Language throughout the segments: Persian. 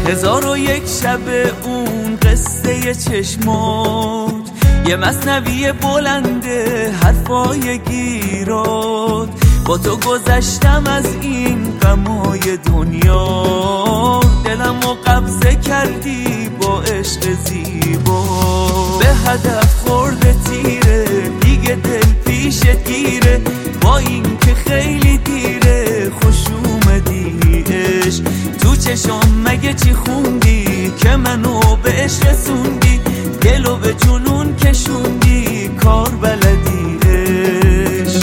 1001 شب اون قصه چشمات، یه مثنوی بلنده حرفای گیرات. با تو گذشتم از این غمای دنیا، دلمو قبضه کردی با عشق زیبا. به هدف خورده تیره دیگه دل پیشت گیره، با این که خیلی دیره خوش اومدی عشق. تو چشام مگه چی خوندی که منو به عشق رسوندی؟ دلو به جنون کشوندی کار بلدی عشق.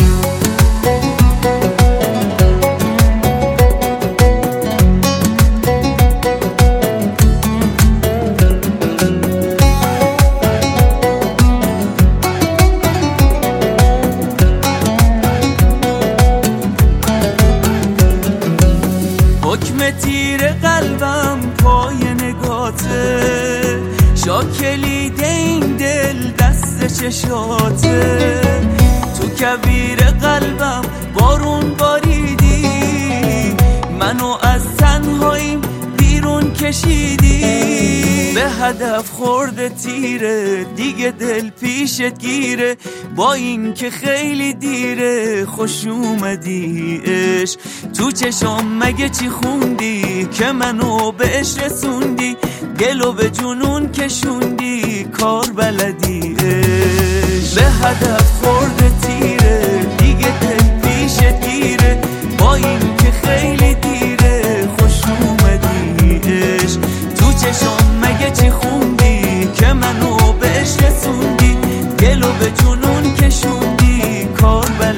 حکم تیر قلبم پای نگاته، شاکلید این دل دست چشاته. تو کبیر قلبم بارون باریدی، منو از تنهاییم بیرون کشیدی. به هدف خورده تیره دیگه دل پیشت گیره، با این که خیلی دیره خوش اومدی عشق. تو چشام مگه چی خوندی که منو به عشق رسوندی؟ دلو به جنون کشوندی کار بلدی عشق. به هدف خورده تیره دیگه دل پیشت گیره، با این که خیلی دیره خوش اومدی عشق. تو چشام مگه چی خوندی که منو به عشق رسوندی؟ دلو به جنون کشوندی کار بلدی.